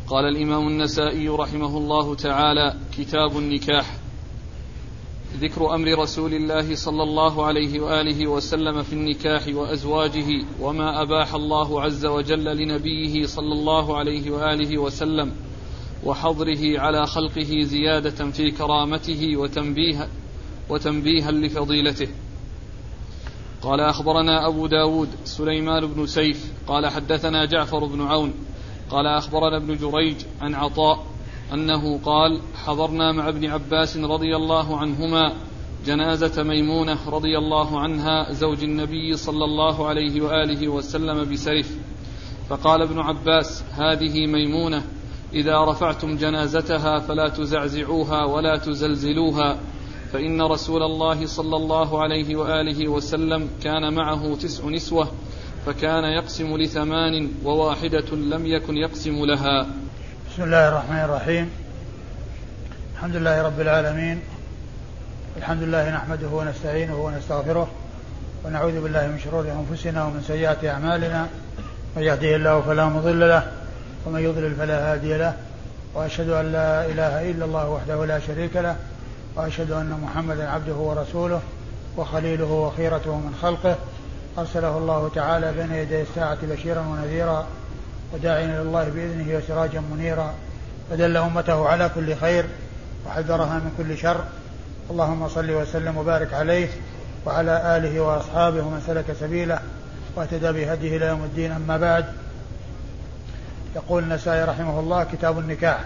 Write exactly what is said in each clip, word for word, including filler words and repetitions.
قال الإمام النسائي رحمه الله تعالى: كتاب النكاح. ذكر أمر رسول الله صلى الله عليه وآله وسلم في النكاح وأزواجه وما أباح الله عز وجل لنبيه صلى الله عليه وآله وسلم وحظره على خلقه زيادة في كرامته وتنبيه وتنبيها لفضيلته. قال: أخبرنا أبو داود سليمان بن سيف قال: حدثنا جعفر بن عون قال: أخبرنا ابن جريج عن عطاء أنه قال: حضرنا مع ابن عباس رضي الله عنهما جنازة ميمونة رضي الله عنها زوج النبي صلى الله عليه وآله وسلم بسرف، فقال ابن عباس: هذه ميمونة، إذا رفعتم جنازتها فلا تزعزعوها ولا تزلزلوها، فإن رسول الله صلى الله عليه وآله وسلم كان معه تسع نسوة، فكان يقسم لثمان وواحدة لم يكن يقسم لها. بسم الله الرحمن الرحيم. الحمد لله رب العالمين، الحمد لله نحمده ونستعينه ونستغفره ونعوذ بالله من شرور أنفسنا ومن سيئات أعمالنا، من يهده الله فلا مضل له ومن يضلل فلا هادي له، وأشهد أن لا إله إلا الله وحده لا شريك له، وأشهد أن محمدا عبده ورسوله وخليله وخيرته من خلقه، أرسله الله تعالى بين يدي الساعة بشيرا ونذيرا وداعيا إلى الله بإذنه وسراجا منيرا، فدل أمته على كل خير وحذرها من كل شر. اللهم صل وسلم وبارك عليه وعلى آله وأصحابه ومن سلك سبيله واهتدى بهديه إلى يوم الدين. أما بعد، يقول النسائي رحمه الله: كتاب النكاح.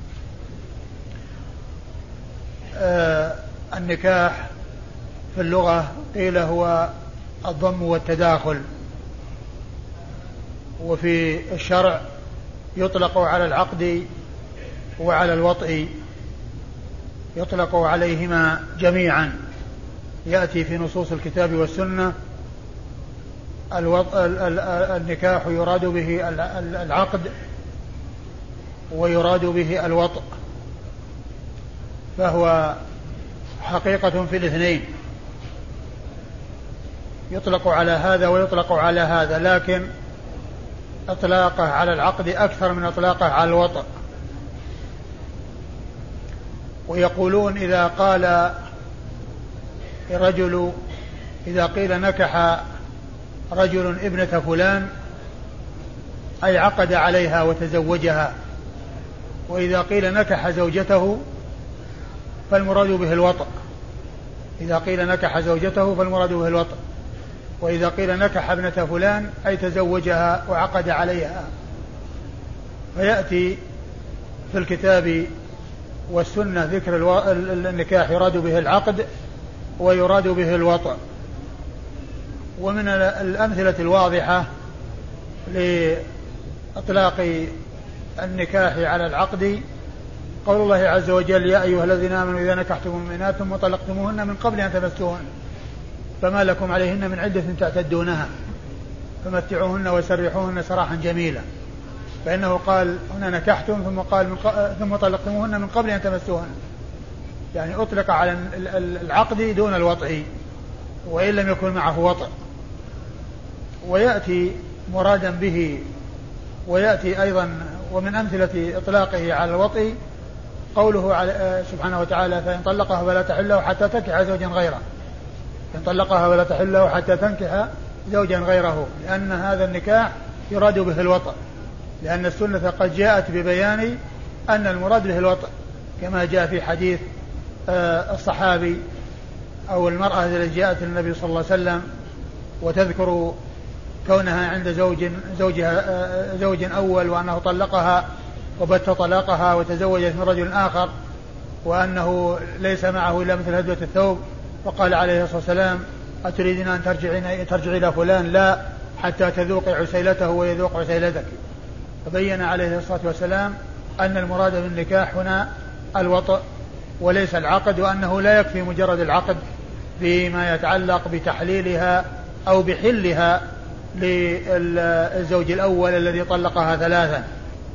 آه النكاح في اللغة قيل هو الضم والتداخل، وفي الشرع يطلق على العقد وعلى الوطء، يطلق عليهما جميعا. يأتي في نصوص الكتاب والسنة النكاح يراد به العقد ويراد به الوطء، فهو حقيقة في الاثنين، يطلق على هذا ويطلق على هذا، لكن اطلاقه على العقد أكثر من اطلاقه على الوطء. ويقولون إذا قال الرجل إذا قيل نكح رجل ابنة فلان أي عقد عليها وتزوجها، وإذا قيل نكح زوجته فالمراد به الوطء. إذا قيل نكح زوجته فالمراد به الوطء، وإذا قيل نكح ابنة فلان أي تزوجها وعقد عليها. فيأتي في الكتاب والسنة ذكر الو... النكاح يراد به العقد ويراد به الوطء. ومن الأمثلة الواضحة لإطلاق النكاح على العقد قول الله عز وجل: يا أيها الذين آمنوا إذا نكحتم المؤمنات ثم طلقتموهن من قبل أن تمسوهن فما لكم عليهن من عدة تعتدونها فمتعوهن وسرحوهن سراحا جميلا. فإنه قال هنا نكحتم ثم قال من ق... ثم طلقتموهن من قبل أن تمسوهن، يعني أطلق على العقد دون الوطء وإن لم يكن معه وطء. ويأتي مرادا به، ويأتي أيضا ومن أمثلة إطلاقه على الوطء قوله على سبحانه وتعالى: فإن طلقها فلا تحله حتى تنكح زوجا غيره، إن طلقها فلا تحله حتى تنكح زوجا غيره، لأن هذا النكاح يراد به الوطء، لأن السنة قد جاءت ببيان أن المراد به الوطء، كما جاء في حديث الصحابي أو المرأة التي جاءت للنبي صلى الله عليه وسلم وتذكر كونها عند زوج زوجها زوج أول وأنه طلقها وبت طلاقها وتزوجت من رجل آخر وأنه ليس معه إلا مثل هدوة الثوب، فقال عليه الصلاة والسلام: أتريدين أن ترجعين ترجعي إلى فلان؟ لا، حتى تذوقي عسيلته ويذوق عسيلتك. فبين عليه الصلاة والسلام أن المراد بالنكاح هنا الوطء وليس العقد، وأنه لا يكفي مجرد العقد فيما يتعلق بتحليلها أو بحلها للزوج الأول الذي طلقها ثلاثا.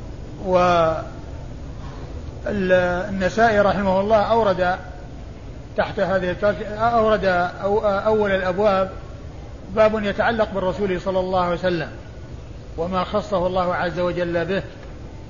والنسائي رحمه الله أورد تحت هذه أورد أول الأبواب باب يتعلق بالرسول صلى الله عليه وسلم وما خصه الله عز وجل به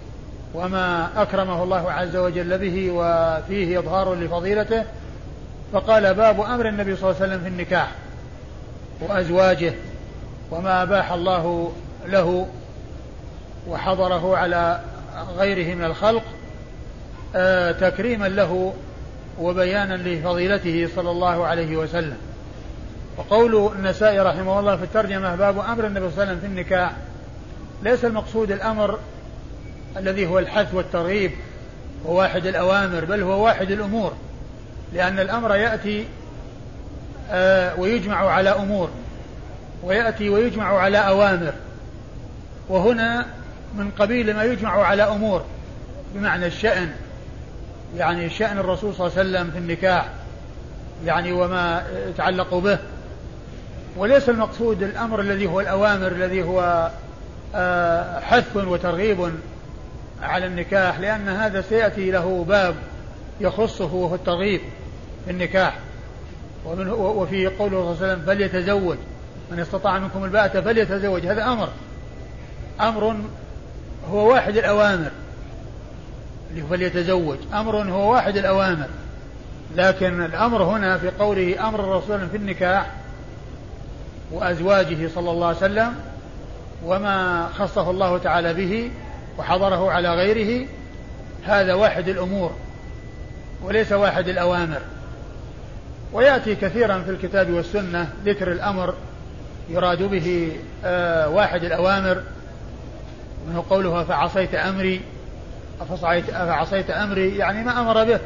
وما أكرمه الله عز وجل به وفيه إظهار لفضيلته، فقال باب أمر النبي صلى الله عليه وسلم في النكاح وأزواجه وما أباح الله له وحضره على غيره من الخلق آه تكريما له وبيانا لفضيلته صلى الله عليه وسلم. وقول النسائي رحمه الله في الترجمة باب أمر النبي صلى الله عليه وسلم في النكاح، ليس المقصود الأمر الذي هو الحث والترغيب وواحد الأوامر، بل هو واحد الأمور، لأن الأمر يأتي آه ويجمع على أمور، ويأتي ويجمع على أوامر، وهنا من قبيل ما يجمع على أمور بمعنى الشأن، يعني شأن الرسول صلى الله عليه وسلم في النكاح يعني وما يتعلق به، وليس المقصود الأمر الذي هو الأوامر الذي هو آه حث وترغيب على النكاح، لأن هذا سيأتي له باب يخصه وهو الترغيب في النكاح. وفي قوله صلى الله عليه وسلم فليتزوج من استطاع منكم الباءة فليتزوج، هذا أمر أمر هو واحد الأوامر، فليتزوج أمر هو واحد الأوامر، لكن الأمر هنا في قوله أمر الرسول في النكاح وأزواجه صلى الله عليه وسلم وما خصه الله تعالى به وحضره على غيره، هذا واحد الأمور وليس واحد الأوامر. ويأتي كثيرا في الكتاب والسنة ذكر الأمر يراد به آه واحد الأوامر، منه قولها فعصيت أمري فعصيت أمري يعني ما أمر به،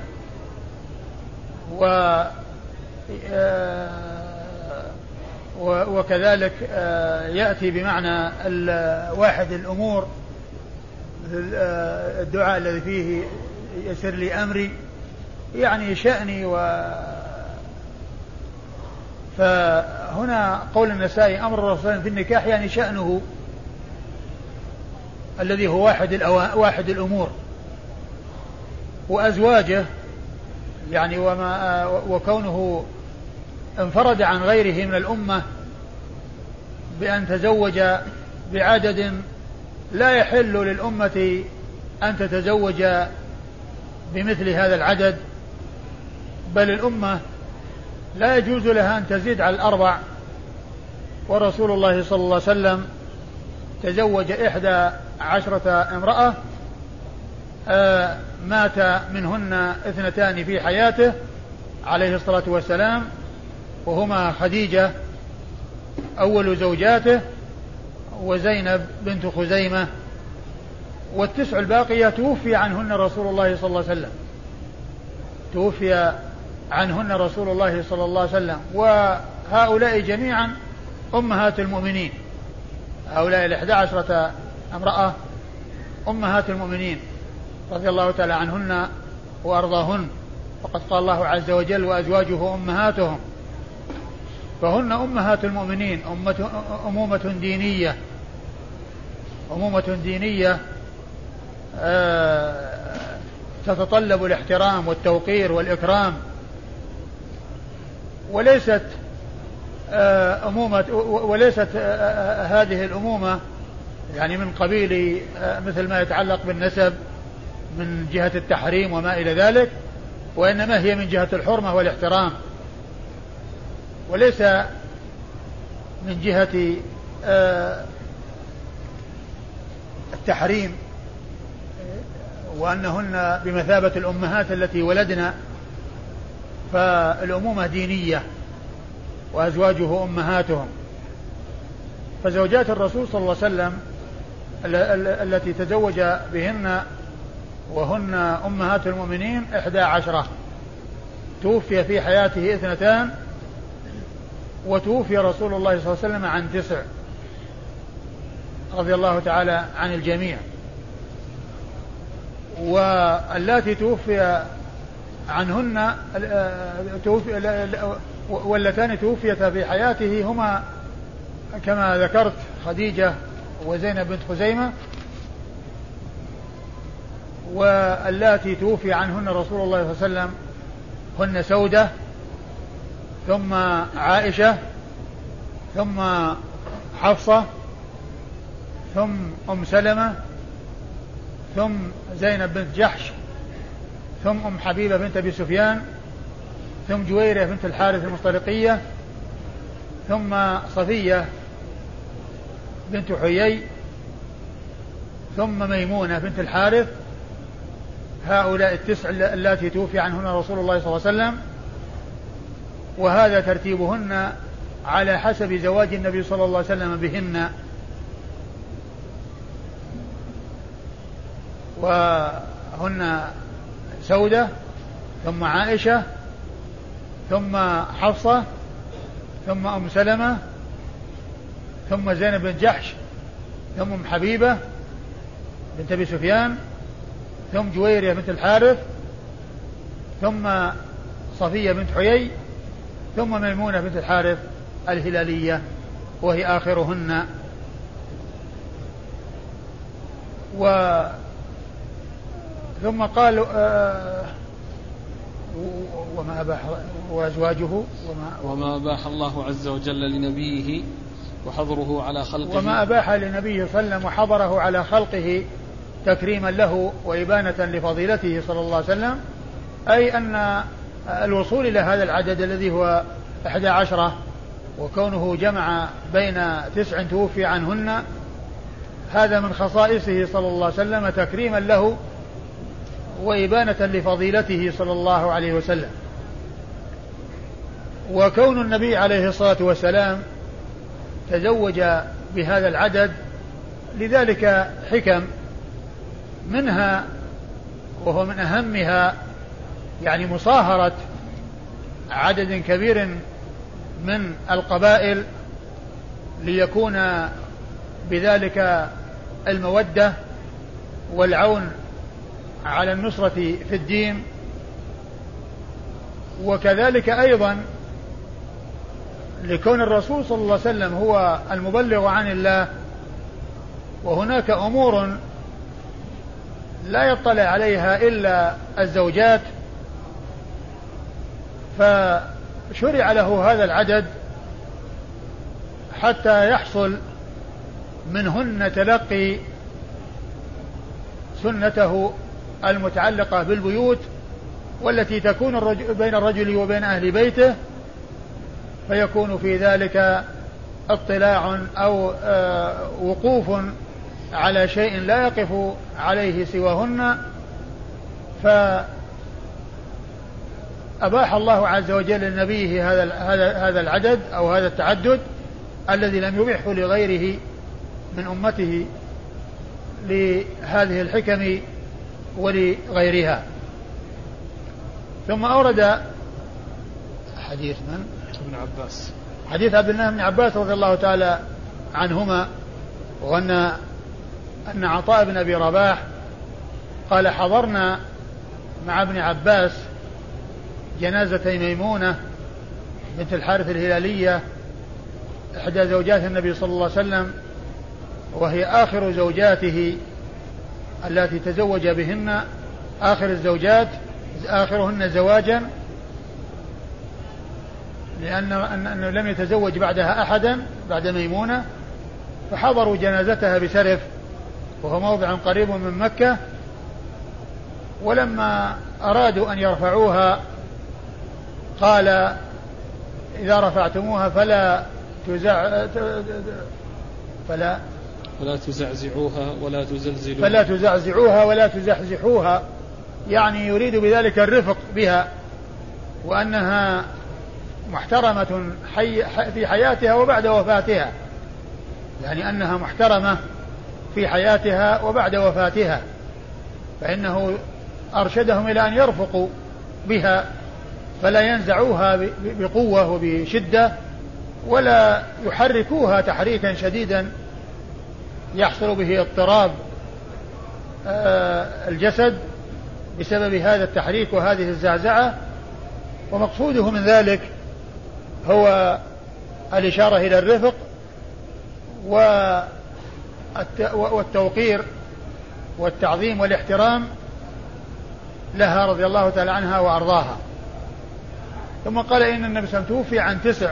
و وكذلك يأتي بمعنى واحد الأمور الدعاء الذي فيه يسر لي أمري يعني شأني. و فهنا قول النسائي أمر الرسول في النكاح يعني شأنه الذي هو واحد, الأوا... واحد الأمور، وأزواجه يعني وما وكونه انفرد عن غيره من الأمة بأن تزوج بعدد لا يحل للأمة أن تتزوج بمثل هذا العدد، بل الأمة لا يجوز لها أن تزيد على الأربع. ورسول الله صلى الله عليه وسلم تزوج إحدى عشرة امرأة آه مات منهن اثنتان في حياته عليه الصلاة والسلام، وهما خديجة أول زوجاته وزينب بنت خزيمة، والتسع الباقية توفي عنهن رسول الله صلى الله عليه وسلم توفي عنهن رسول الله صلى الله عليه وسلم. وهؤلاء جميعا أمهات المؤمنين، هؤلاء الإحدى عشرة امرأة أمهات المؤمنين رضي الله تعالى عنهن وأرضاهن، وقد قال الله عز وجل وأزواجه أمهاتهم، فهن أمهات المؤمنين أمة أمومة دينية أمومة دينية آه تتطلب الاحترام والتوقير والإكرام، وليست آه أمومة وليست آه هذه الأمومة يعني من قبيل آه مثل ما يتعلق بالنسب من جهة التحريم وما إلى ذلك، وإنما هي من جهة الحرمة والاحترام، وليس من جهة آه التحريم وأنهن بمثابة الأمهات التي ولدنا. فالأمومة دينية وأزواجه أمهاتهم. فزوجات الرسول صلى الله عليه وسلم التي تزوج بهن وهن أمهات المؤمنين إحدى عشرة، توفي في حياته اثنتان، وتوفي رسول الله صلى الله عليه وسلم عن تسع رضي الله تعالى عن الجميع. واللاتي توفي عنهن توفي واللتان توفيتا في حياته هما كما ذكرت خديجة وزينب بنت خزيمة، واللاتي توفي عنهن رسول الله صلى الله عليه وسلم هن سودة ثم عائشة ثم حفصة ثم أم سلمة ثم زينب بنت جحش، ثم أم حبيبة بنت أبي سفيان، ثم جويرية بنت الحارث المصطلقية، ثم صفية بنت حيي، ثم ميمونة بنت الحارث. هؤلاء التسع اللاتي توفي عنهن رسول الله صلى الله عليه وسلم، وهذا ترتيبهن على حسب زواج النبي صلى الله عليه وسلم بهن. وهن سودة، ثم عائشة، ثم حفصة، ثم أم سلمة، ثم زينب بن جحش، ثم أم حبيبة بنت أبي سفيان، ثم جويرية بنت الحارث، ثم صفية بنت حيي، ثم ميمونة بنت الحارث الهلالية وهي آخرهن. و ثم قال آه وما أباح وأزواجه وما, وما أباح الله عز وجل لنبيه وحضره على خلقه وما أباح لنبيه صلى الله عليه وسلم وحضره على خلقه تكريما له وإبانة لفضيلته صلى الله عليه وسلم، أي أن الوصول إلى هذا العدد الذي هو إحدى عشرة، وكونه جمع بين تسع توفي عنهن، هذا من خصائصه صلى الله عليه وسلم تكريما له وإبانة لفضيلته صلى الله عليه وسلم. وكون النبي عليه الصلاة والسلام تزوج بهذا العدد لذلك حكم، منها وهو من أهمها يعني مصاهرة عدد كبير من القبائل ليكون بذلك المودة والعون على النصرة في الدين، وكذلك أيضا لكون الرسول صلى الله عليه وسلم هو المبلغ عن الله، وهناك أمور لا يطلع عليها إلا الزوجات، فشرع له هذا العدد حتى يحصل منهن تلقي سنته المتعلقة بالبيوت والتي تكون الرجل بين الرجل وبين أهل بيته، فيكون في ذلك اطلاع أو وقوف على شيء لا يقف عليه سواهن. فأباح الله عز وجل لنبيه هذا هذا العدد أو هذا التعدد الذي لم يبحه لغيره من أمته لهذه الحكم ولغيرها. ثم أورد حديث من؟ ابن عباس، حديث عبد الله بن عباس رضي الله تعالى عنهما، وأن أن عطاء بن أبي رباح قال حضرنا مع ابن عباس جنازة ميمونة بنت الحارث الهلالية إحدى زوجات النبي صلى الله عليه وسلم، وهي آخر زوجاته التي تزوج بهن، آخر الزوجات آخرهن زواجا، لأن أنه لم يتزوج بعدها أحدا بعد ميمونة، فحضروا جنازتها بسرف وهو موضع قريب من مكة. ولما أرادوا أن يرفعوها قال إذا رفعتموها فلا تزع فلا فلا تزعزعوها ولا تزلزلوها فلا تزعزعوها ولا تزحزحوها، يعني يريد بذلك الرفق بها، وأنها محترمة حي في حياتها وبعد وفاتها، يعني أنها محترمة في حياتها وبعد وفاتها، فإنه أرشدهم إلى أن يرفقوا بها فلا ينزعوها بقوة وبشدة ولا يحركوها تحريكا شديدا يحصل به اضطراب الجسد بسبب هذا التحريك وهذه الزعزعة. ومقصوده من ذلك هو الإشارة إلى الرفق والتوقير والتعظيم والاحترام لها رضي الله تعالى عنها وأرضاها. ثم قال إن النبي صلى الله عليه وسلم توفي عن تسع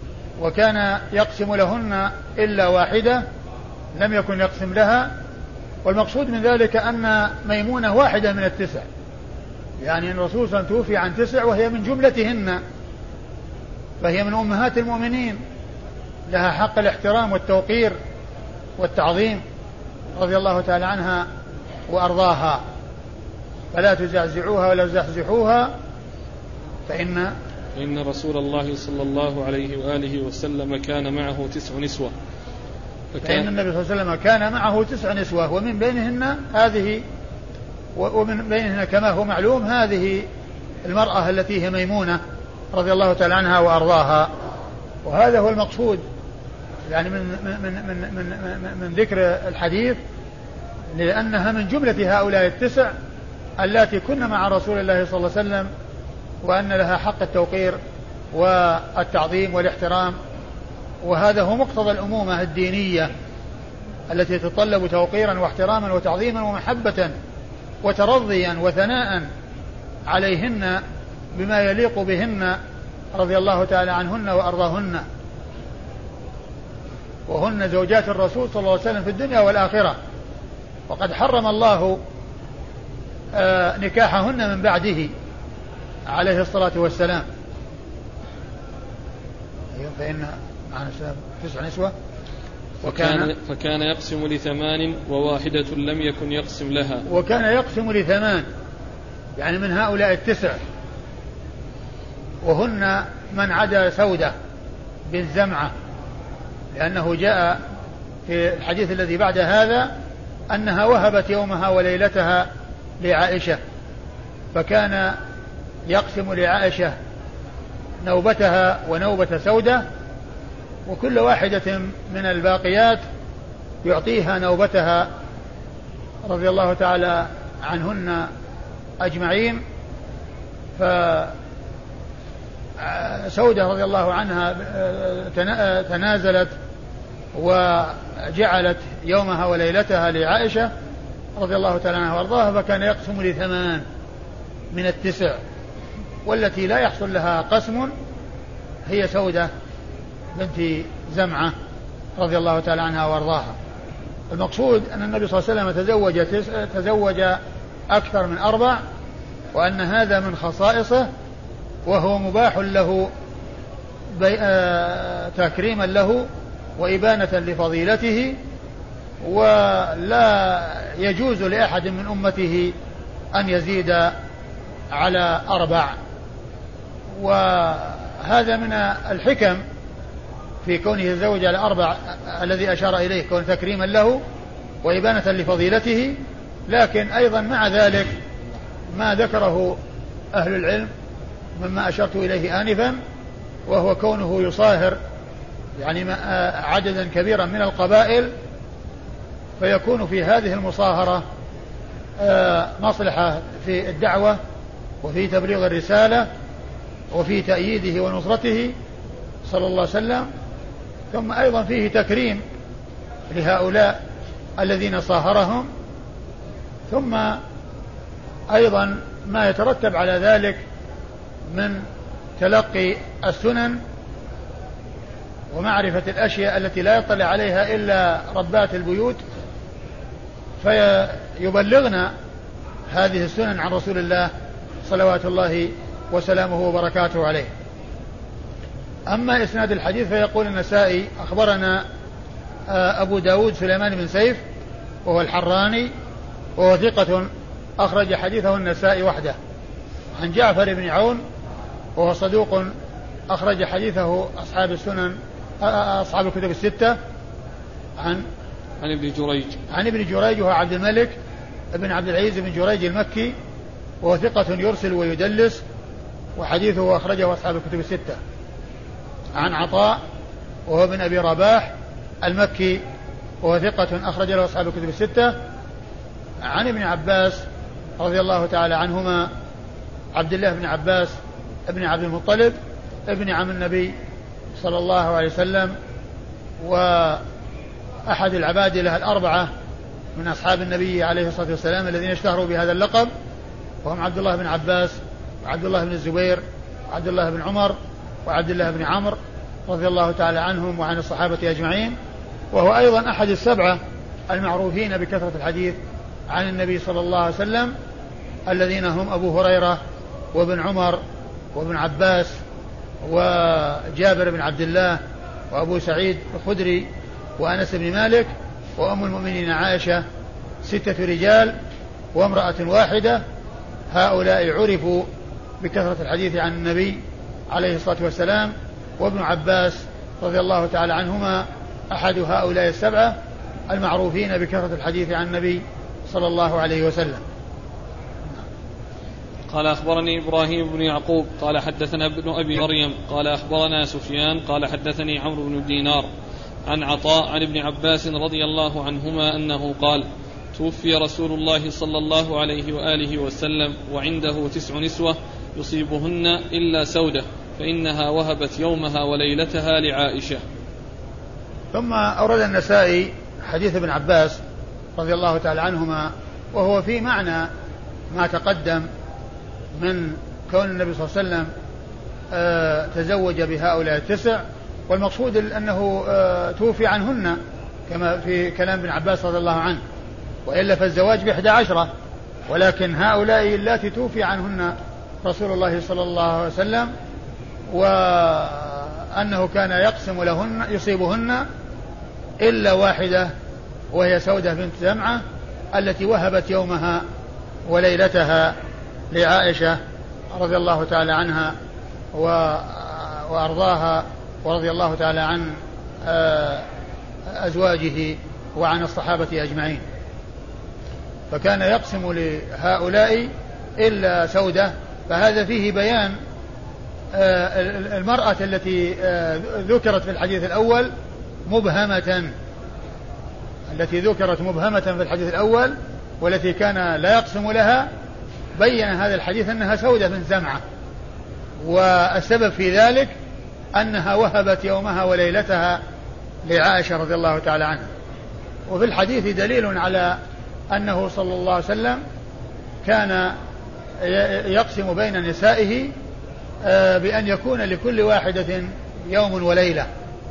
وكان يقسم لهن إلا واحدة لم يكن يقسم لها، والمقصود من ذلك أن ميمونة واحدة من التسع، يعني أن الرسول صلى الله عليه وسلم توفي عن تسع وهي من جملتهن، فهي من أمهات المؤمنين، لها حق الاحترام والتوقير والتعظيم رضي الله تعالى عنها وأرضاها، فلا تزعزعوها ولا تزحزحوها فإن فإن رسول الله صلى الله عليه وآله وسلم كان معه تسع نسوة، فكان النبي صلى الله عليه وسلم كان معه تسع نسوة، ومن بينهن هذه ومن بينهن كما هو معلوم هذه المرأة التي هي ميمونة رضي الله تعالى عنها وأرضاها. وهذا هو المقصود يعني من من من من, من, من ذكر الحديث، لأنها من جملة هؤلاء التسع التي كن مع رسول الله صلى الله عليه وسلم، وأن لها حق التوقير والتعظيم والاحترام، وهذا هو مقتضى الأمومة الدينية التي تتطلب توقيرا واحتراما وتعظيما ومحبة وترضيا وثناء عليهن بما يليق بهن رضي الله تعالى عنهن وأرضاهن، وهن زوجات الرسول صلى الله عليه وسلم في الدنيا والآخرة، وقد حرم الله نكاحهن من بعده عليه الصلاة والسلام. فإن معنا تسع نسوة وكان فكان يقسم لثمان وواحدة لم يكن يقسم لها، وكان يقسم لثمان يعني من هؤلاء التسع، وهن من عدا سودة بن زمعة، لأنه جاء في الحديث الذي بعد هذا أنها وهبت يومها وليلتها لعائشة، فكان يقسم لعائشة نوبتها ونوبة سودة، وكل واحدة من الباقيات يعطيها نوبتها رضي الله تعالى عنهن أجمعين. فسودة رضي الله عنها تنازلت وجعلت يومها وليلتها لعائشة رضي الله تعالى عنها وارضاها، فكان يقسم لثمان من التسع، والتي لا يحصل لها قسم هي سودة بنت زمعة رضي الله تعالى عنها وارضاها. المقصود أن النبي صلى الله عليه وسلم تزوج, تزوج أكثر من أربع، وأن هذا من خصائصه، وهو مباح له تكريما له وإبانة لفضيلته، ولا يجوز لأحد من أمته أن يزيد على أربع. وهذا من الحكم في كونه يتزوج على أربع الذي أشار إليه، كون تكريما له وإبانة لفضيلته. لكن أيضا مع ذلك ما ذكره أهل العلم مما أشرت إليه آنفا، وهو كونه يصاهر يعني عددا كبيرا من القبائل، فيكون في هذه المصاهرة مصلحة في الدعوة وفي تبليغ الرسالة وفي تأييده ونصرته صلى الله عليه وسلم، ثم أيضا فيه تكريم لهؤلاء الذين صاهرهم، ثم أيضا ما يترتب على ذلك من تلقي السنن ومعرفة الأشياء التي لا يطلع عليها إلا ربات البيوت، فيبلغنا هذه السنن عن رسول الله صلوات الله وسلامه وبركاته عليه. أما إسناد الحديث فيقول النسائي أخبرنا أبو داود سليمان بن سيف وهو الحراني، وهو ثقة أخرج حديثه النسائي وحده، عن جعفر بن عون وهو صدوق أخرج حديثه أصحاب السنن أصحاب الكتب الستة، عن عن ابن جريج عن ابن جريج وهو عبد الملك ابن عبد العزيز بن جريج المكي، وهو ثقة يرسل ويدلس، وحديثه أخرجه أصحاب الكتب الستة. عن عطاء وهو ابن أبي رباح المكي، وهو ثقة أخرج له أصحاب الكتب الستة. عن ابن عباس رضي الله تعالى عنهما، عبد الله بن عباس ابن عبد المطلب ابن عم النبي صلى الله عليه وسلم، وأحد العبادلة الأربعة من أصحاب النبي عليه الصلاة والسلام الذين اشتهروا بهذا اللقب، وهم عبد الله بن عباس وعبد الله بن الزبير وعبد الله بن عمر وعبد الله بن عمرو رضي الله تعالى عنهم وعن الصحابة أجمعين. وهو أيضا أحد السبعة المعروفين بكثرة الحديث عن النبي صلى الله عليه وسلم، الذين هم أبو هريرة وابن عمر وابن عباس وجابر بن عبد الله وأبو سعيد الخدري وأنس بن مالك وأم المؤمنين عائشة، ستة رجال وامرأة واحدة. هؤلاء عرفوا بكثرة الحديث عن النبي عليه الصلاة والسلام. وابن عباس رضي الله تعالى عنهما أحد هؤلاء السبعة المعروفين بكثرة الحديث عن النبي صلى الله عليه وسلم. قال أخبرني إبراهيم بن يعقوب قال حدثنا ابن أبي مريم قال أخبرنا سفيان قال حدثني عمرو بن دينار عن عطاء عن ابن عباس رضي الله عنهما أنه قال توفي رسول الله صلى الله عليه وآله وسلم وعنده تسع نسوة يصيبهن إلا سودة فإنها وهبت يومها وليلتها لعائشة. ثم أورد النسائي حديث ابن عباس رضي الله تعالى عنهما، وهو في معنى ما تقدم من كون النبي صلى الله عليه وسلم آه تزوج بهؤلاء التسع، والمقصود أنه آه توفي عنهن كما في كلام ابن عباس رضي الله عنه، وإلا فالزواج بإحدى عشرة، ولكن هؤلاء التي توفي عنهن رسول الله صلى الله عليه وسلم، وأنه كان يقسم لهن يصيبهن إلا واحدة وهي سودة بنت زمعة التي وهبت يومها وليلتها لعائشة رضي الله تعالى عنها وأرضاها، ورضي الله تعالى عن أزواجه وعن الصحابة أجمعين. فكان يقسم لهؤلاء إلا سودة، فهذا فيه بيان المرأة التي ذكرت في الحديث الأول مبهمة، التي ذكرت مبهمة في الحديث الأول والتي كان لا يقسم لها، بين هذا الحديث أنها سودة بنت زمعة، والسبب في ذلك أنها وهبت يومها وليلتها لعائشة رضي الله تعالى عنها. وفي الحديث دليل على أنه صلى الله عليه وسلم كان يقسم بين نسائه بأن يكون لكل واحدة يوم وليلة،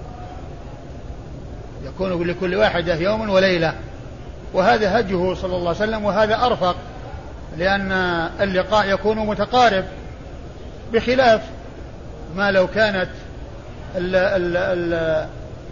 يكون لكل واحدة يوم وليلة، وهذا هجه صلى الله عليه وسلم، وهذا أرفق، لأن اللقاء يكون متقارب، بخلاف ما لو كانت ال ال ال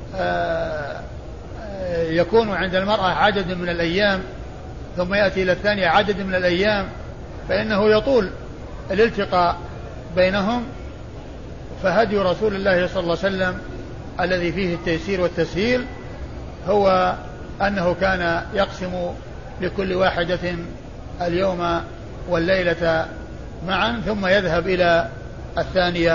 يكون عند المرأة عدد من الأيام ثم يأتي إلى الثانية عدد من الأيام، فإنه يطول الالتقاء بينهم. فهدي رسول الله صلى الله عليه وسلم الذي فيه التيسير والتسهيل هو أنه كان يقسم لكل واحدة اليوم والليلة معا ثم يذهب إلى الثانية.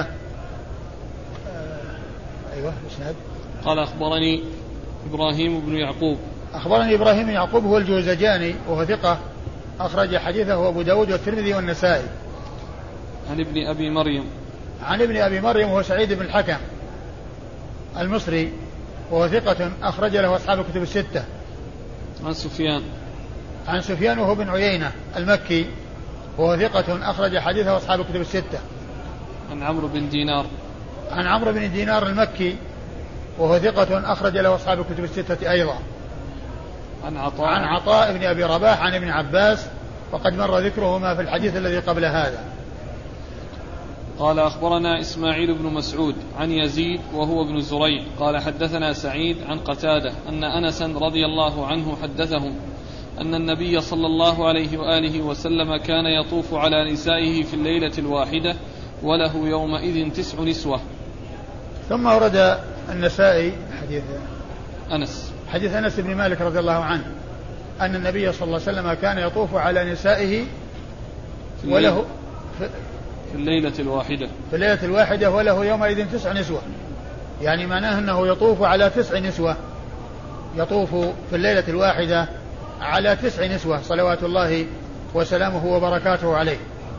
آه أيوة اسناد. قال أخبرني إبراهيم بن يعقوب أخبرني إبراهيم بن يعقوب هو الجوزجاني وهو ثقة أخرج حديثه أبو داود والترمذي والنسائي. عن ابن أبي مريم عن ابن أبي مريم هو سعيد بن الحكم المصري وهو ثقة أخرج له أصحاب الكتب الستة. عن سفيان عن سفيان وهو بن عيينة المكي وهو ثقة أخرج حديثه أصحاب الكتب الستة. عن عمرو بن دينار عن عمرو بن دينار المكي وهو ثقة أخرج له أصحاب الكتب الستة أيضا. عن عطاء عن عطاء بن أبي رباح عن ابن عباس وقد مر ذكرهما في الحديث الذي قبل هذا. قال أخبرنا إسماعيل بن مسعود عن يزيد وهو ابن زريع قال حدثنا سعيد عن قتادة أن أنسا رضي الله عنه حدثهم أن النبي صلى الله عليه وآله وسلم كان يطوف على نسائه في الليلة الواحدة وله يومئذ تسع نسوة. ثم ورد النسائي حديث أنس حديث أنس بن مالك رضي الله عنه أن النبي صلى الله عليه وسلم كان يطوف على نسائه وله في الليلة الواحدة في الليلة الواحدة وله يومئذ تسع نسوة، يعني معناه أنه يطوف على تسع نسوة، يطوف في الليلة الواحدة على تسع نسوة صلوات الله وسلامه وبركاته عليه.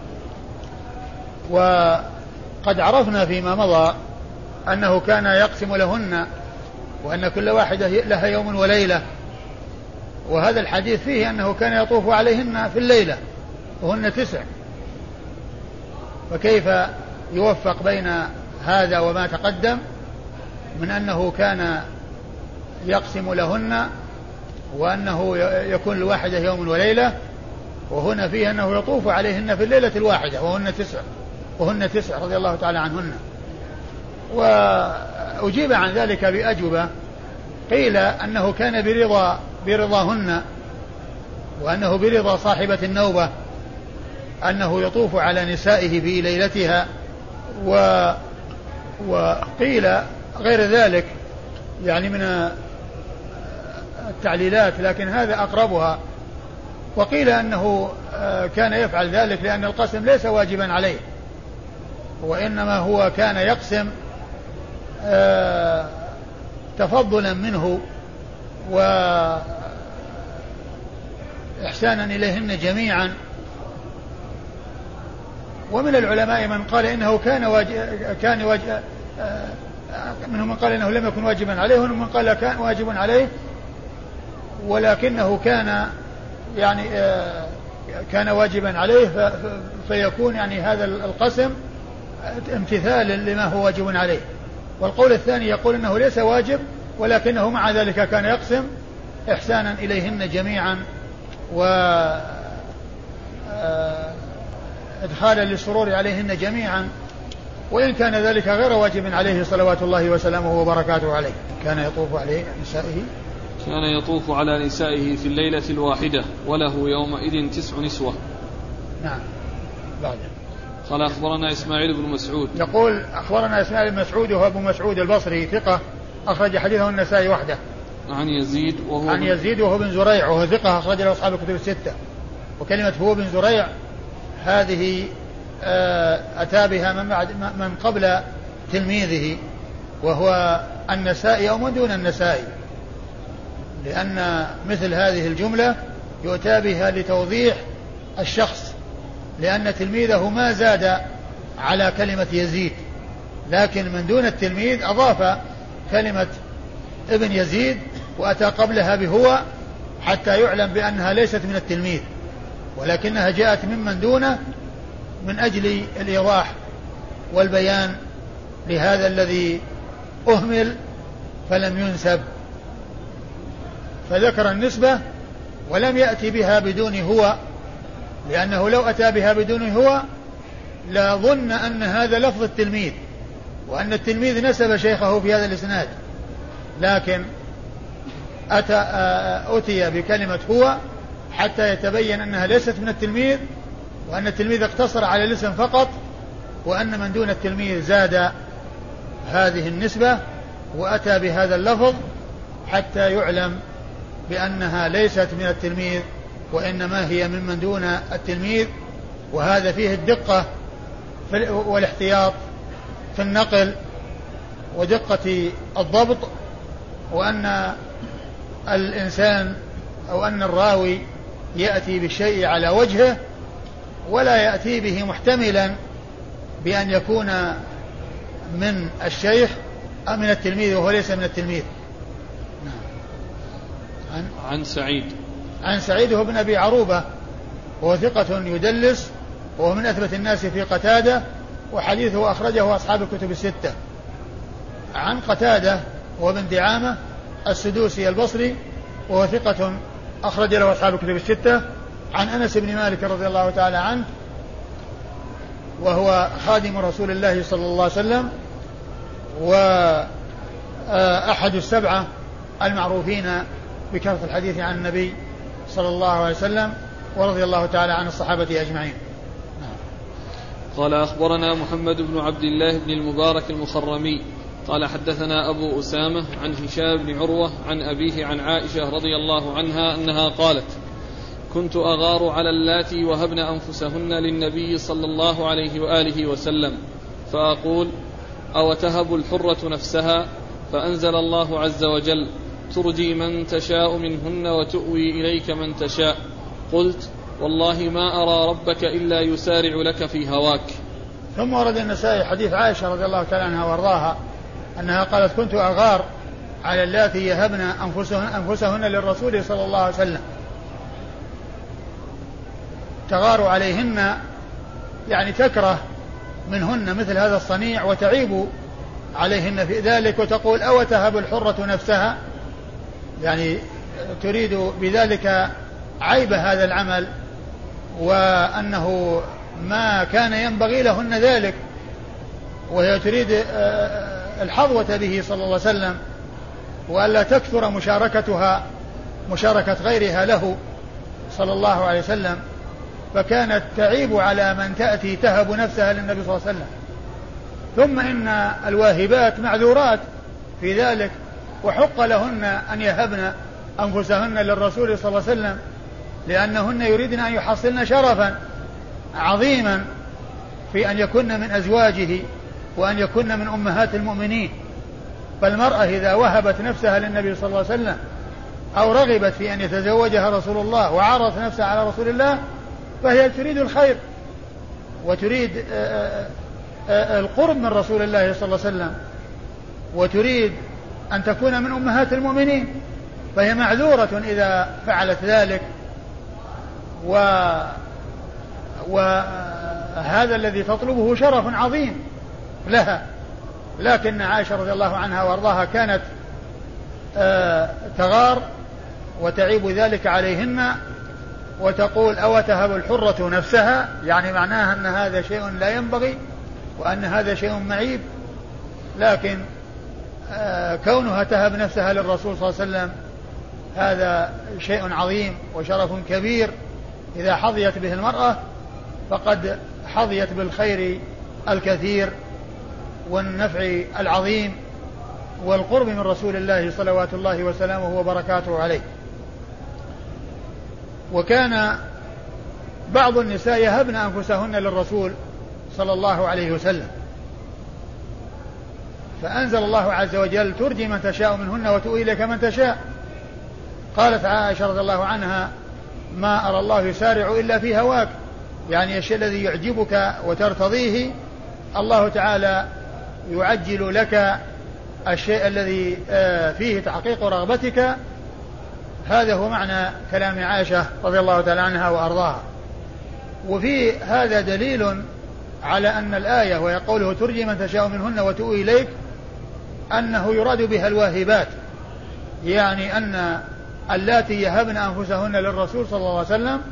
وقد عرفنا فيما مضى أنه كان يقسم لهن وأن كل واحدة لها يوم وليلة، وهذا الحديث فيه أنه كان يطوف عليهن في الليلة وهن تسع، فكيف يوفق بين هذا وما تقدم من أنه كان يقسم لهن وأنه يكون الواحدة يوم وليلة، وهنا فيه أنه يطوف عليهن في الليلة الواحدة وهن تسع وهن تسع رضي الله تعالى عنهن. وأجيب عن ذلك بأجوبة، قيل أنه كان برضا برضاهن، وأنه برضا صاحبة النوبة أنه يطوف على نسائه في ليلتها، و وقيل غير ذلك يعني من التعليلات، لكن هذا أقربها. وقيل أنه كان يفعل ذلك لأن القسم ليس واجبا عليه، وإنما هو كان يقسم تفضلا منه وإحسانا إليهن جميعا. ومن العلماء من قال إنه كان واجب كان واجب منهم من قال إنه لم يكن واجبا عليه، ومنهم من قال كان واجب عليه، ولكنه كان يعني كان واجبا عليه فيكون يعني هذا القسم امتثالا لما هو واجب عليه. والقول الثاني يقول إنه ليس واجب، ولكنه مع ذلك كان يقسم إحسانا إليهن جميعا وإدخالا للسرور عليهن جميعا، وإن كان ذلك غير واجب عليه صلوات الله وسلامه وبركاته عليه. كان يطوف عليه نسائه كان يطوف على نسائه في الليلة الواحدة وله يومئذ تسع نسوة. نعم. بعد قال أخبرنا إسماعيل بن مسعود، يقول أخبرنا إسماعيل بن مسعود وهو أبو مسعود البصري ثقة أخرج حديثه النسائي وحده. عن يزيد وهو عن يزيد وهو بن زريع وهو ثقة أخرج له أصحاب الكتب الستة. وكلمة هو بن زريع هذه أتى بها من, بعد من قبل تلميذه وهو النسائي أو من دون النسائي، لأن مثل هذه الجملة يؤتى بها لتوضيح الشخص، لأن تلميذه ما زاد على كلمة يزيد، لكن من دون التلميذ أضاف كلمة ابن يزيد وأتى قبلها بهو حتى يعلم بأنها ليست من التلميذ، ولكنها جاءت ممن دونه من أجل الإيضاح والبيان لهذا الذي أهمل فلم ينسب، فذكر النسبة ولم يأتي بها بدون هو، لأنه لو أتى بها بدون هو لظن أن هذا لفظ التلميذ وأن التلميذ نسب شيخه في هذا الإسناد، لكن أتى أتي بكلمة هو حتى يتبين أنها ليست من التلميذ، وأن التلميذ اقتصر على الاسم فقط، وأن من دون التلميذ زاد هذه النسبة وأتى بهذا اللفظ حتى يعلم بأنها ليست من التلميذ وإنما هي ممن دون التلميذ. وهذا فيه الدقة والاحتياط في النقل ودقة الضبط، وأن الإنسان أو أن الراوي يأتي بالشيء على وجهه ولا يأتي به محتملا بأن يكون من الشيخ أو من التلميذ وهو ليس من التلميذ. عن, عن سعيد عن سعيد هو ابن أبي عروبة وهو ثقة يدلس وهو من أثبت الناس في قتادة، وحديثه أخرجه أصحاب الكتب الستة. عن قتادة وهو بن دعامة السدوسي البصري وهو ثقة أخرج له أصحاب الكتب الستة. عن أنس بن مالك رضي الله تعالى عنه وهو خادم رسول الله صلى الله عليه وسلم وأحد السبعة المعروفين بكثرة الحديث عن النبي صلى الله عليه وسلم، ورضي الله تعالى عن الصحابة أجمعين. قال أخبرنا محمد بن عبد الله بن المبارك المخرمي قال حدثنا أبو أسامة عن هشام بن عروة عن أبيه عن عائشة رضي الله عنها أنها قالت: كنت أغار على اللاتي وهبن أنفسهن للنبي صلى الله عليه وآله وسلم فأقول: أو تهب الحرة نفسها؟ فأنزل الله عز وجل: ترجي من تشاء منهن وتؤوي إليك من تشاء. قلت: والله ما أرى ربك إلا يسارع لك في هواك. ثم ورد النسائي حديث عائشة رضي الله تعالى عنها وارضاها أنها قالت: كنت أغار على اللاتي يهبن أنفسهن, أنفسهن للرسول صلى الله عليه وسلم. تغار عليهن يعني تكره منهن مثل هذا الصنيع وتعيب عليهن في ذلك، وتقول: أو تهب الحرة نفسها؟ يعني تريد بذلك عيب هذا العمل وأنه ما كان ينبغي لهن ذلك، وهي تريد الحظوة به صلى الله عليه وسلم وألا تكثر مشاركتها مشاركة غيرها له صلى الله عليه وسلم، فكانت تعيب على من تأتي تهب نفسها للنبي صلى الله عليه وسلم. ثم إن الواهبات معذورات في ذلك، وحق لهن أن يهبن أنفسهن للرسول صلى الله عليه وسلم، لأنهن يريدن أن يحصلن شرفا عظيما في أن يكن من أزواجه وأن يكن من أمهات المؤمنين. فالمرأة إذا وهبت نفسها للنبي صلى الله عليه وسلم أو رغبت في أن يتزوجها رسول الله وعرضت نفسها على رسول الله فهي تريد الخير وتريد القرب من رسول الله صلى الله عليه وسلم وتريد أن تكون من أمهات المؤمنين، فهي معذورة إذا فعلت ذلك. و وهذا الذي تطلبه شرف عظيم لها. لكن عائشة رضي الله عنها وارضاها كانت تغار وتعيب ذلك عليهن وتقول أو تهب الحرة نفسها، يعني معناها أن هذا شيء لا ينبغي وأن هذا شيء معيب. لكن كونها تهب نفسها للرسول صلى الله عليه وسلم هذا شيء عظيم وشرف كبير، إذا حظيت به المرأة فقد حظيت بالخير الكثير والنفع العظيم والقرب من رسول الله صلوات الله وسلامه وبركاته عليه. وكان بعض النساء يهبن أنفسهن للرسول صلى الله عليه وسلم، فأنزل الله عز وجل ترجي من تشاء منهن وتؤوي إليك من تشاء. قالت عائشة رضي الله عنها ما أرى الله يسارع إلا في هواك، يعني الشيء الذي يعجبك وترتضيه الله تعالى يعجل لك الشيء الذي فيه تحقيق رغبتك. هذا هو معنى كلام عائشة رضي الله تعالى عنها وأرضاها. وفي هذا دليل على أن الآية وهي قوله ترجي من تشاء منهن وتؤوي إليك أنه يراد بها الواهبات، يعني أن اللاتي يهبن أنفسهن للرسول صلى الله عليه وسلم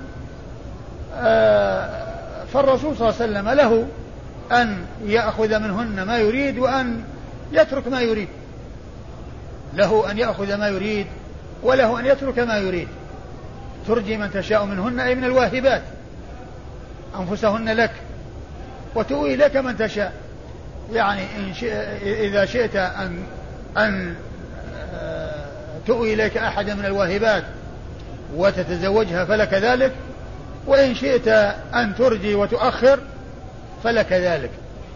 فالرسول صلى الله عليه وسلم له أن يأخذ منهن ما يريد وأن يترك ما يريد، له أن يأخذ ما يريد وله أن يترك ما يريد. ترجي من تشاء منهن أي من الواهبات أنفسهن لك وتؤوي لك من تشاء، يعني إن شئ إذا شئت أن, أن تؤوي إليك أحد من الواهبات وتتزوجها فلك ذلك، وإن شئت أن ترجي وتؤخر فلك ذلك.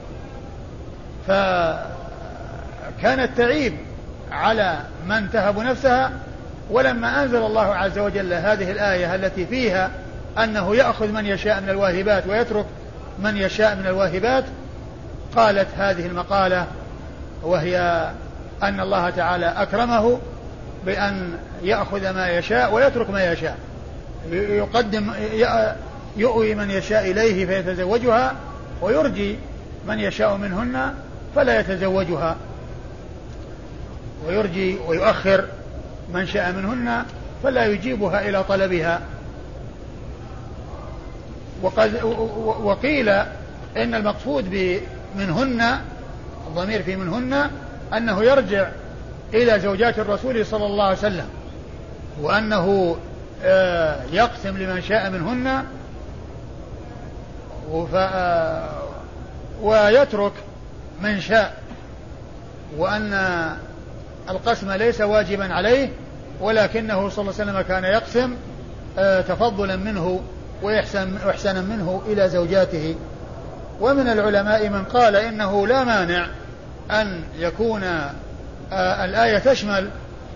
فكانت تعيب على من تهب نفسها، ولما أنزل الله عز وجل هذه الآية التي فيها أنه يأخذ من يشاء من الواهبات ويترك من يشاء من الواهبات قالت هذه المقالة، وهي أن الله تعالى أكرمه بأن يأخذ ما يشاء ويترك ما يشاء، يقدم يؤوي من يشاء إليه فيتزوجها ويرجي من يشاء منهن فلا يتزوجها، ويرجي ويؤخر من شاء منهن فلا يجيبها إلى طلبها. وقد وقيل إن المقصود بمنهن الضمير في منهن أنه يرجع إلى زوجات الرسول صلى الله عليه وسلم، وأنه يقسم لمن شاء منهن ويترك من شاء، وأن القسم ليس واجبا عليه ولكنه صلى الله عليه وسلم كان يقسم تفضلا منه وإحسانا منه إلى زوجاته. ومن العلماء من قال إنه لا مانع أن يكون الآية تشمل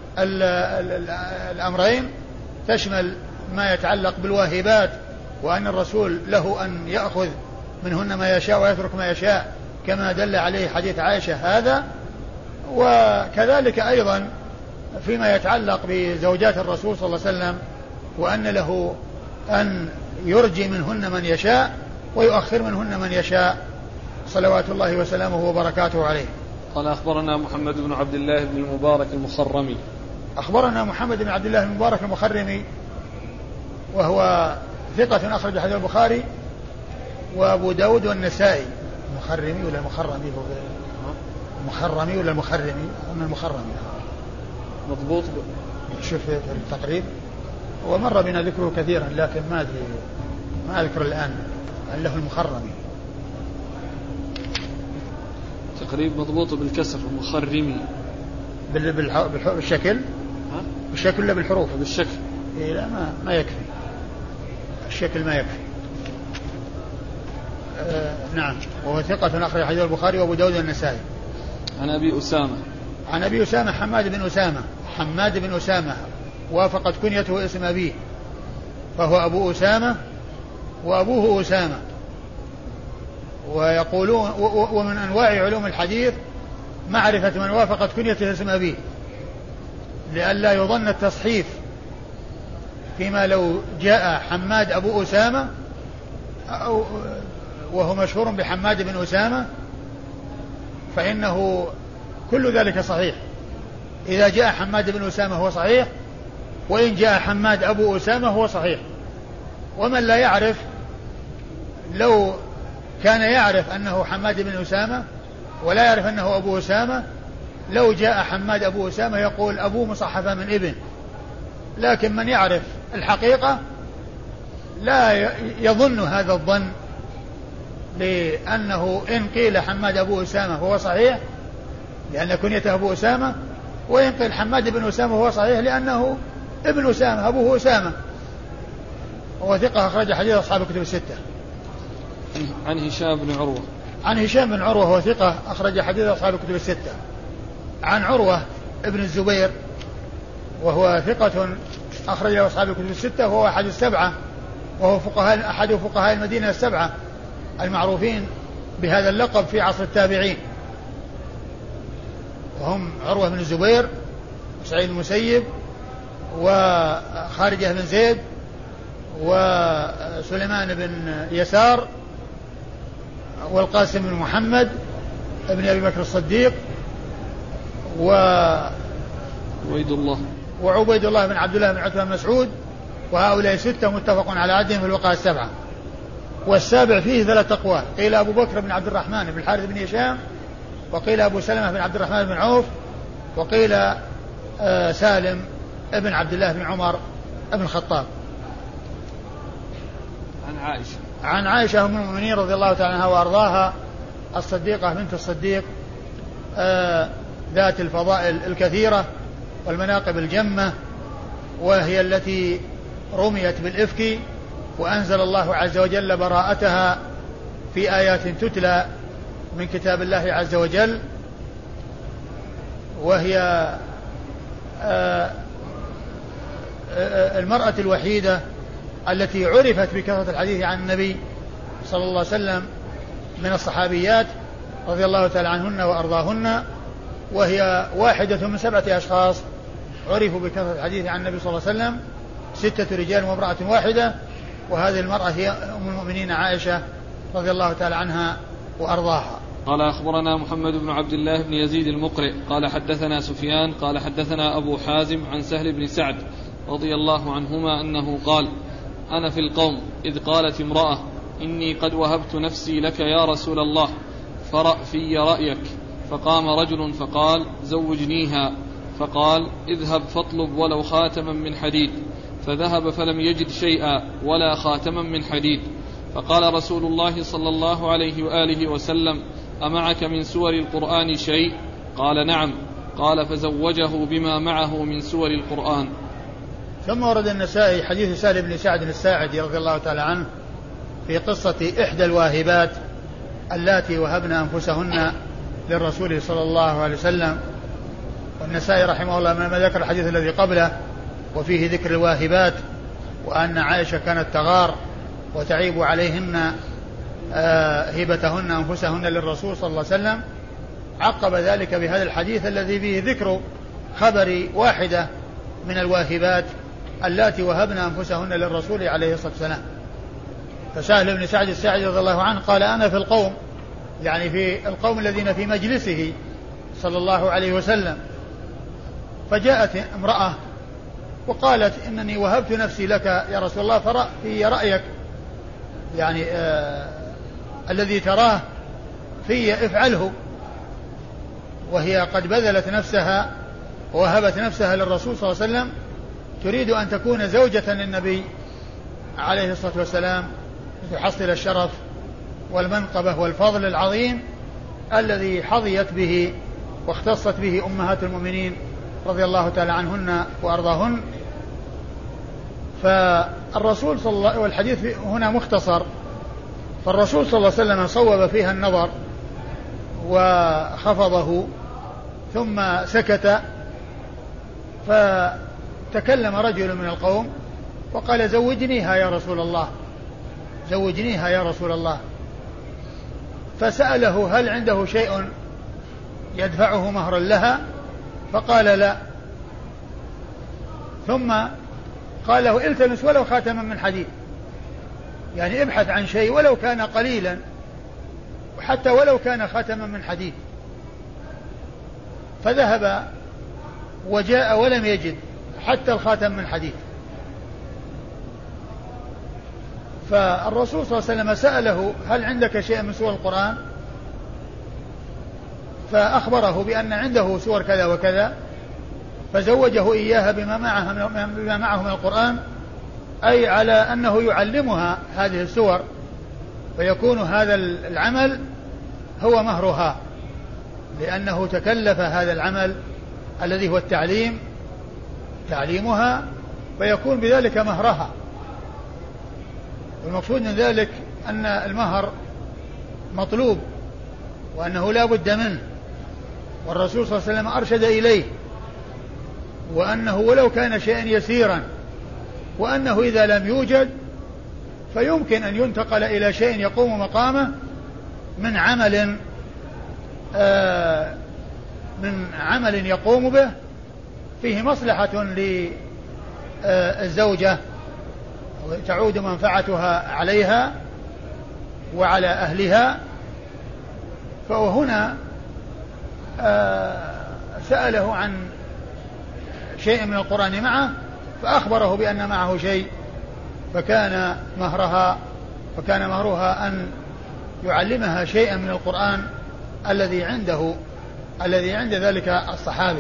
الأمرين، تشمل ما يتعلق بالواهبات وأن الرسول له أن يأخذ منهن ما يشاء ويترك ما يشاء كما دل عليه حديث عائشة هذا، وكذلك أيضا فيما يتعلق بزوجات الرسول صلى الله عليه وسلم وأن له أن يرجي منهن من يشاء ويؤخر منهن من يشاء صلوات الله وسلامه وبركاته عليه. قال أخبرنا محمد بن عبد الله بن المبارك المخرمي أخبرنا محمد بن عبد الله المبارك المخرمي وهو ثقة أخرج حديث البخاري وأبو داود والنسائي. مخرمي ولا مخرمي؟ مخرمي ولا مخرمي؟ أم المخرمي مضبوط. شوف في التقريب ومر بنا ذكره كثيرا لكن ما أدري ما أذكر الآن هل له المخرمي. تقريب مضبوط بالكسر مخرمي بالشكل ها؟ بالشكل ولا بالحروف؟ بالشكل. إيه لا ما, ما يكفي الشكل ما يكفي. آه نعم. وهو ثقة أخرج حديث البخاري وأبو داود والنسائي. عن أبي أسامة عن أبي أسامة حماد بن أسامة حماد بن أسامة وافقت كنيته اسم أبيه فهو أبو أسامة وأبوه أسامة. ويقولون ومن أنواع علوم الحديث معرفة من وافقت كنيته اسم أبيه لئلا يظن التصحيف فيما لو جاء حماد أبو أسامة أو وهو مشهور بحماد بن أسامة فإنه كل ذلك صحيح. إذا جاء حماد بن أسامة هو صحيح وإن جاء حماد أبو أسامة هو صحيح. ومن لا يعرف لو كان يعرف أنه حماد بن أسامة ولا يعرف أنه أبو أسامة لو جاء حماد أبو أسامة يقول أبو مصحفة من ابن. لكن من يعرف الحقيقة لا يظن هذا الظن لأنه إن قيل حماد أبو أسامة فهو صحيح لأن كنيته أبو أسامة وإن قيل حماد بن أسامة فهو صحيح لأنه ابن أسامة أبوه أسامة. هو ثقة أخرج حديث أصحاب الكتب الستة. عن هشام بن عروة عن هشام بن عروة هو ثقة أخرج حديث أصحاب الكتب الستة. عن عروة ابن الزبير وهو ثقة أخرج أصحاب الكتب الستة وهو أحد السبعة وهو فقهاء أحد فقهاء المدينة السبعة المعروفين بهذا اللقب في عصر التابعين وهم عروة بن الزبير وسعيد المسيب وخارجة بن زيد وسليمان بن يسار والقاسم بن محمد ابن أبي بكر الصديق و وعبيد الله وعبيد الله بن عبد الله بن عتبة بن مسعود. وهؤلاء ستة متفق على عدهم في الوقائع السبعة. والسابع فيه ثلاث أقوال قيل أبو بكر بن عبد الرحمن بن الحارث بن هشام وقيل أبو سلمة بن عبد الرحمن بن عوف وقيل آه سالم ابن عبد الله بن عمر ابن الخطاب. عن عائشة عن عائشة أم المؤمنين رضي الله تعالى عنها وأرضاها الصديقة بنت الصديق آه ذات الفضائل الكثيرة والمناقب الجمة وهي التي رميت بالإفك وأنزل الله عز وجل براءتها في آيات تتلى من كتاب الله عز وجل. وهي آه آه المرأة الوحيدة التي عرفت بكثرة الحديث عن النبي صلى الله عليه وسلم من الصحابيات رضي الله تعالى عنهن وأرضاهن. وهي واحدة من سبعة أشخاص عرفوا بكثرة الحديث عن النبي صلى الله عليه وسلم ستة رجال وامرأة واحدة. وهذه المرأة هي أم المؤمنين عائشة رضي الله تعالى عنها وأرضاها. قال أخبرنا محمد بن عبد الله بن يزيد المقرئ قال حدثنا سفيان قال حدثنا أبو حازم عن سهل بن سعد رضي الله عنهما أنه قال أنا في القوم إذ قالت امرأة إني قد وهبت نفسي لك يا رسول الله فرأ في رأيك فقام رجل فقال زوجنيها فقال اذهب فاطلب ولو خاتما من حديد فذهب فلم يجد شيئا ولا خاتما من حديد فقال رسول الله صلى الله عليه وآله وسلم أمعك من سور القرآن شيء؟ قال نعم. قال فزوجه بما معه من سور القرآن. ثم ورد النسائي حديث سهل بن سعد الساعدي رضي الله تعالى عنه في قصة إحدى الواهبات اللاتي وهبن أنفسهن للرسول صلى الله عليه وسلم. والنسائي رحمه الله ما ذكر الحديث الذي قبله وفيه ذكر الواهبات وأن عائشة كانت تغار وتعيب عليهن هبتهن أنفسهن للرسول صلى الله عليه وسلم. عقب ذلك بهذا الحديث الذي فيه ذكر خبر واحدة من الواهبات اللاتي وهبن أنفسهن للرسول عليه الصلاة والسلام. فسهل بن سعد الساعدي رضي الله عنه قال أنا في القوم يعني في القوم الذين في مجلسه صلى الله عليه وسلم فجاءت امرأة وقالت إنني وهبت نفسي لك يا رسول الله في رأيك يعني آه الذي تراه في افعله، وهي قد بذلت نفسها ووهبت نفسها للرسول صلى الله عليه وسلم، تريد أن تكون زوجة للنبي عليه الصلاة والسلام لتحصل الشرف والمنقبة والفضل العظيم الذي حظيت به واختصت به أمهات المؤمنين رضي الله تعالى عنهن وأرضاهن. فالرسول صلى الله عليه وسلم، والحديث هنا مختصر، فالرسول صلى الله عليه وسلم صوب فيها النظر وخفضه ثم سكت، فتكلم رجل من القوم وقال زوجنيها يا رسول الله، زوجنيها يا رسول الله. فسأله هل عنده شيء يدفعه مهرا لها؟ فقال لا. ثم قال له التمس ولو خاتما من حديد، يعني ابحث عن شيء ولو كان قليلا، وحتى ولو كان خاتما من حديد. فذهب وجاء ولم يجد حتى الخاتم من حديد. فالرسول صلى الله عليه وسلم سأله هل عندك شيء من سور القرآن؟ فأخبره بأن عنده سور كذا وكذا، فزوجه إياها بما معه من, بما معه من القرآن، أي على أنه يعلمها هذه السور، فيكون هذا العمل هو مهرها، لأنه تكلف هذا العمل الذي هو التعليم تعليمها، فيكون بذلك مهرها. والمقصود من ذلك أن المهر مطلوب وأنه لا بد منه، والرسول صلى الله عليه وسلم أرشد إليه، وأنه ولو كان شيئا يسيرا، وأنه إذا لم يوجد فيمكن أن ينتقل إلى شيء يقوم مقامه من عمل آه من عمل يقوم به فيه مصلحة للزوجة وتعود منفعتها عليها وعلى أهلها. فهنا آه سأله عن شيء من القرآن معه، فأخبره بأن معه شيء، فكان مهرها فكان مهرها أن يعلمها شيئا من القرآن الذي عنده الذي عند ذلك الصحابي.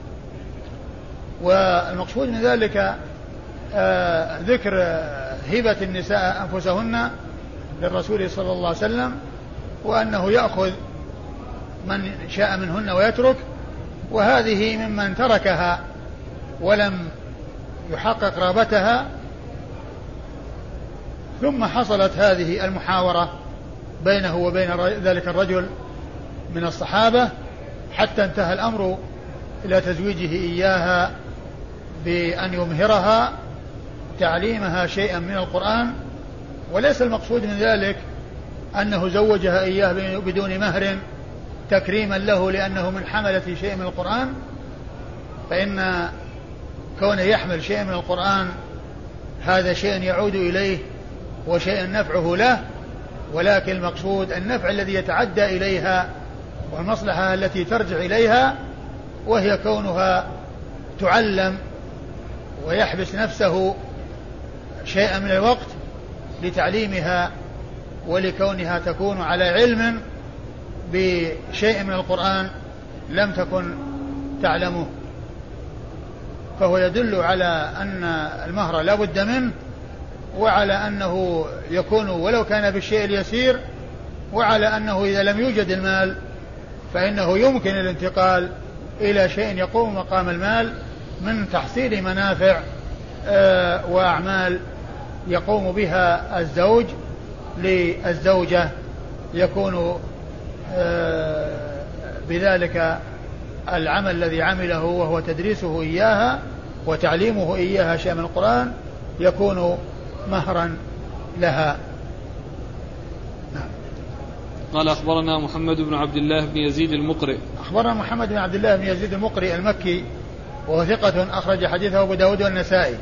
والمقصود من ذلك آه ذكر هبة النساء أنفسهن للرسول صلى الله عليه وسلم، وأنه يأخذ من شاء منهن ويترك، وهذه ممن تركها ولم يحقق رغبتها. ثم حصلت هذه المحاورة بينه وبين ذلك الرجل من الصحابة، حتى انتهى الأمر إلى تزويجه إياها بأن يمهرها تعليمها شيئا من القرآن. وليس المقصود من ذلك أنه زوجها إياه بدون مهر تكريما له لأنه من حملة شيء من القرآن، فإن كونه يحمل شيء من القرآن هذا شيء يعود إليه وشيء نفعه له، ولكن المقصود النفع الذي يتعدى إليها والمصلحة التي ترجع إليها، وهي كونها تعلم ويحبس نفسه شيئا من الوقت لتعليمها ولكونها تكون على علم بشيء من القرآن لم تكن تعلمه. فهو يدل على أن المهر لا بد منه، وعلى أنه يكون ولو كان بالشيء اليسير، وعلى أنه إذا لم يوجد المال فإنه يمكن الانتقال إلى شيء يقوم مقام المال من تحصيل منافع وأعمال يقوم بها الزوج للزوجة، يكون بذلك العمل الذي عمله وهو تدريسه إياها وتعليمه إياها شيء من القرآن يكون مهرا لها. قال أخبرنا محمد بن عبد الله بن يزيد المقرئ. أخبرنا محمد بن عبد الله بن يزيد المقرئ المكي وهو ثقة أخرج حديثه أبو داود والنسائي.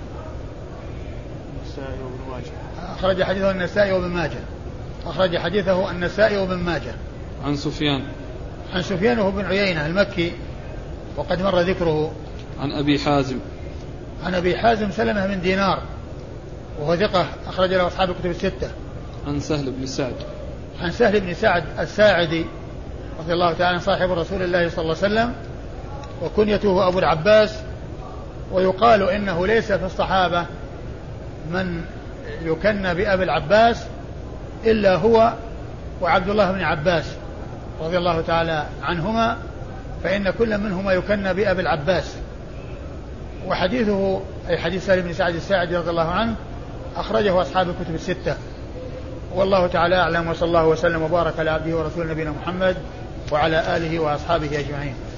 أخرج حديثه النسائي وابن ماجه. أخرج حديثه النسائي وابن ماجه. عن سفيان. عن سفيان وهو بن عيينة المكي وقد مر ذكره عن أبي حازم. عن أبي حازم سلمة من دينار وهو ثقة أخرج له أصحاب الكتب الستة. عن سهل بن سعد. عن سهل بن سعد الساعدي رضي الله تعالى عنه صاحب رسول الله صلى الله عليه وسلم وكنيته أبو العباس، ويقال إنه ليس في الصحابة من يكنى بأبي العباس إلا هو وعبد الله بن عباس رضي الله تعالى عنهما، فإن كل منهما يكنى بأبي العباس. وحديثه أي حديث سهل بن سعد الساعدي رضي الله عنه أخرجه أصحاب الكتب الستة. والله تعالى أعلم، وصلى الله وسلم وبارك على عبده ورسول نبينا محمد وعلى آله وأصحابه أجمعين.